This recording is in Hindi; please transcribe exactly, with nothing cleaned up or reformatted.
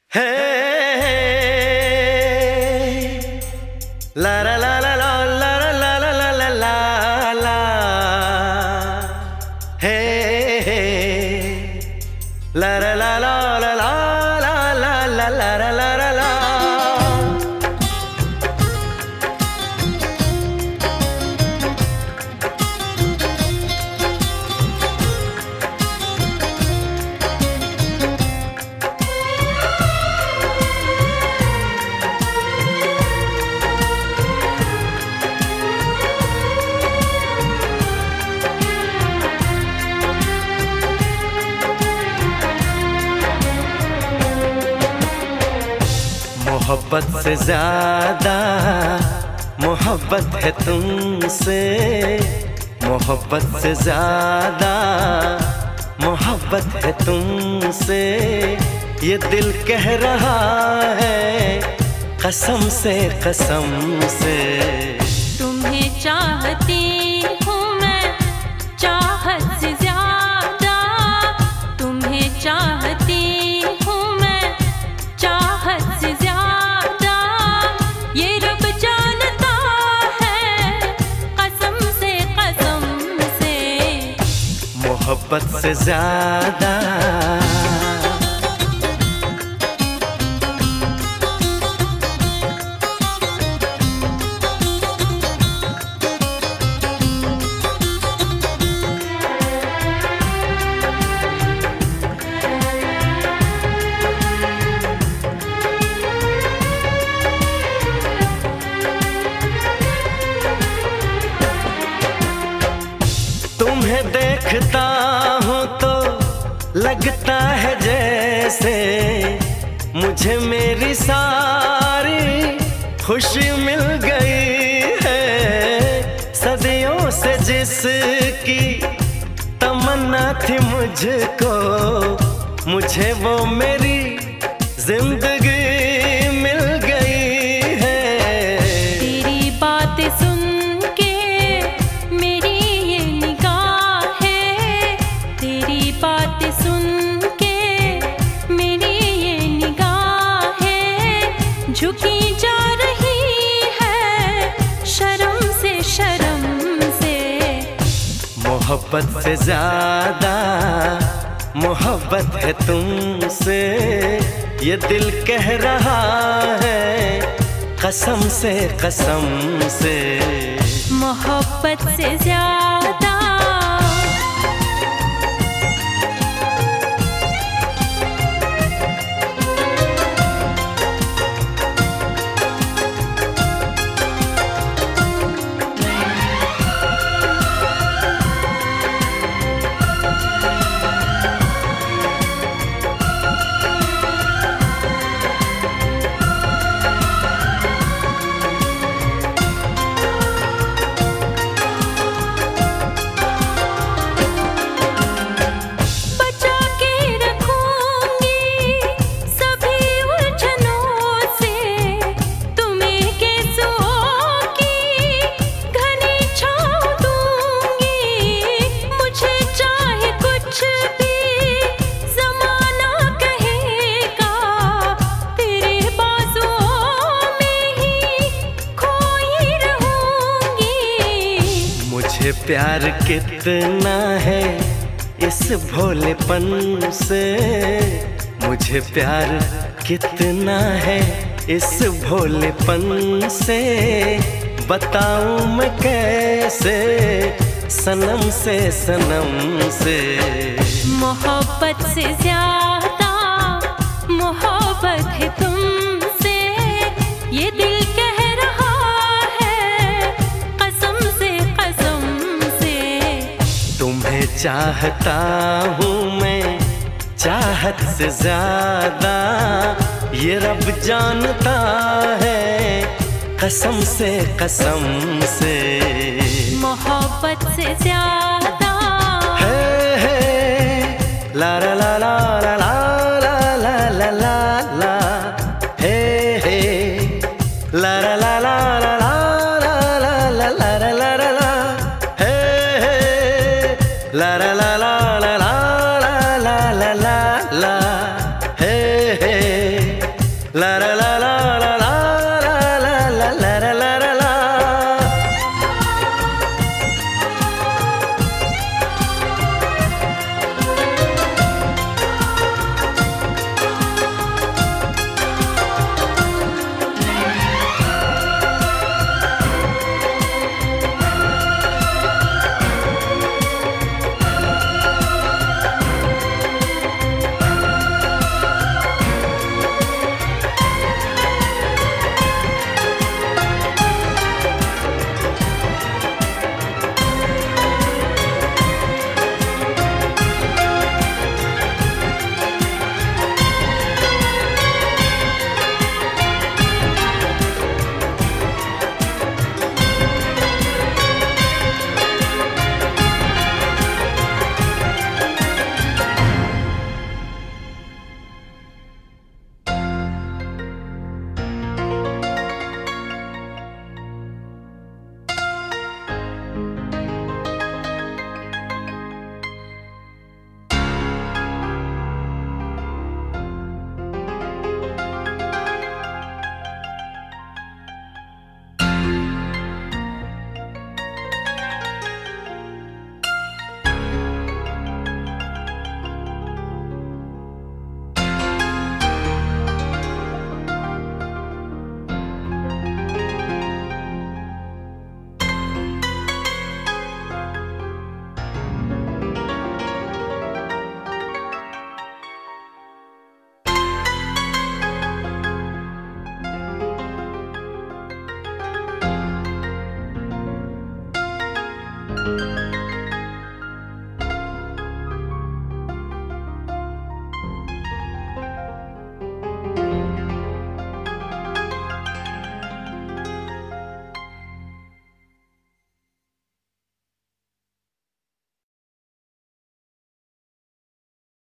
हे ला ला ला ला ला ला ला ला ला ला ला ला हे ला ला ला ला ला ला ला ला ला ला ला ला ला। मोहब्बत से ज्यादा मोहब्बत है तुमसे, मोहब्बत से ज्यादा मोहब्बत है तुमसे। ये दिल कह रहा है कसम से कसम से। तुम्हें चाहती हूँ मैं चाहत से ज्यादा, तुम्हें चाहती हूँ मैं चाहत से ज्यादा। ये रब जानता है कसम से कसम से। मोहब्बत से ज्यादा तुम्हें देखता हूँ तो लगता है जैसे मुझे मेरी सारी खुशी मिल गई है। सदियों से जिसकी तमन्ना थी मुझको, मुझे वो मेरी जिंदगी मिल गई है। तेरी बातें सुन सुन के मेरी ये निगाहें झुकी जा रही है शर्म से शर्म से। मोहब्बत से ज्यादा मोहब्बत है तुमसे। ये दिल कह रहा है कसम से कसम से। मोहब्बत से ज्यादा प्यार कितना है इस भोलेपन से, मुझे प्यार कितना है इस भोलेपन से। बताऊं मैं कैसे सनम से सनम से। मोहब्बत से ज्यादा मोहब्बत है तुमसे। ये दिल कह रहा है कसम से कसम से। तुम्हें चाहता हूँ मैं चाहत से ज्यादा। ये रब जानता है कसम से कसम से। मोहब्बत से ज्यादा है है ला ला ला ला ला ला ला ला ला ला हे हे ला ला ला ला ला ला ला ला ला ला ला ला हे हे ला ला ला ला ला ला ला ला ला ला हे हे ला ला